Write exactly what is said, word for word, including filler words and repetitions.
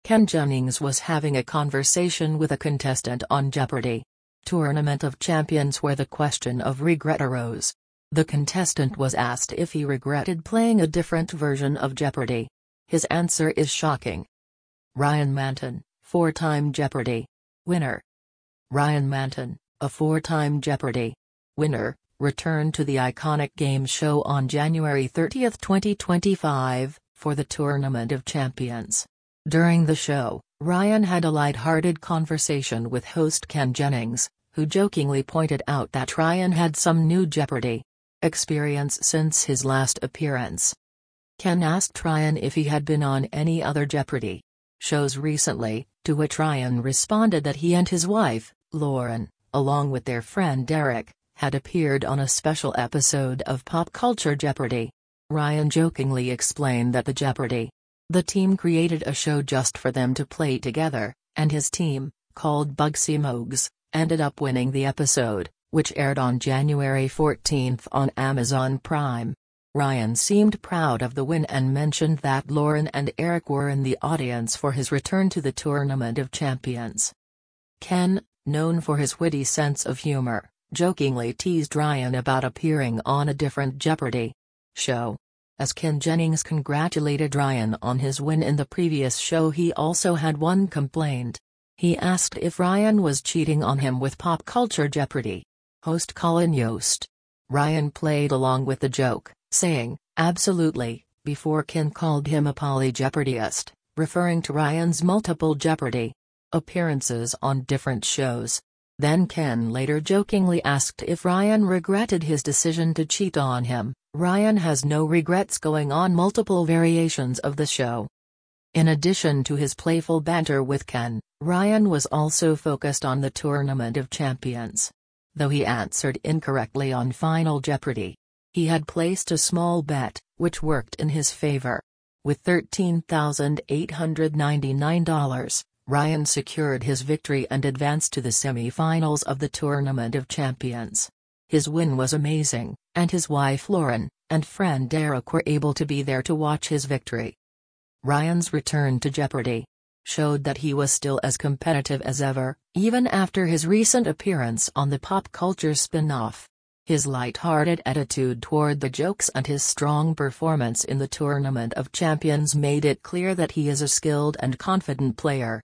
Ken Jennings was having a conversation with a contestant on Jeopardy! Tournament of Champions where the question of regret arose. The contestant was asked if he regretted playing a different version of Jeopardy! His answer is shocking. Ryan Manton, four-time Jeopardy! Winner. Ryan Manton, a four-time Jeopardy! Winner, returned to the iconic game show on January thirtieth twenty twenty-five, for the Tournament of Champions. During the show, Ryan had a light-hearted conversation with host Ken Jennings, who jokingly pointed out that Ryan had some new Jeopardy! Experience since his last appearance. Ken asked Ryan if he had been on any other Jeopardy! Shows recently, to which Ryan responded that he and his wife, Lauren, along with their friend Derek, had appeared on a special episode of Pop Culture Jeopardy! Ryan jokingly explained that the Jeopardy! The team created a show just for them to play together, and his team, called Bugsy Mogs, ended up winning the episode, which aired on January fourteenth on Amazon Prime. Ryan seemed proud of the win and mentioned that Lauren and Eric were in the audience for his return to the Tournament of Champions. Ken, known for his witty sense of humor, jokingly teased Ryan about appearing on a different Jeopardy! Show. As Ken Jennings congratulated Ryan on his win in the previous show, he also had one complaint. He asked if Ryan was cheating on him with Pop Culture Jeopardy! Host Colin Yost. Ryan played along with the joke, saying, "Absolutely," before Ken called him a poly-Jeopardyist, referring to Ryan's multiple Jeopardy! Appearances on different shows. Then Ken later jokingly asked if Ryan regretted his decision to cheat on him. Ryan has no regrets going on multiple variations of the show. In addition to his playful banter with Ken, Ryan was also focused on the Tournament of Champions. Though he answered incorrectly on Final Jeopardy! He had placed a small bet, which worked in his favor. With thirteen thousand eight hundred ninety-nine dollars, Ryan secured his victory and advanced to the semi-finals of the Tournament of Champions. His win was amazing, and his wife Lauren, and friend Derek were able to be there to watch his victory. Ryan's return to Jeopardy! Showed that he was still as competitive as ever, even after his recent appearance on the Pop Culture spin-off. His light-hearted attitude toward the jokes and his strong performance in the Tournament of Champions made it clear that he is a skilled and confident player.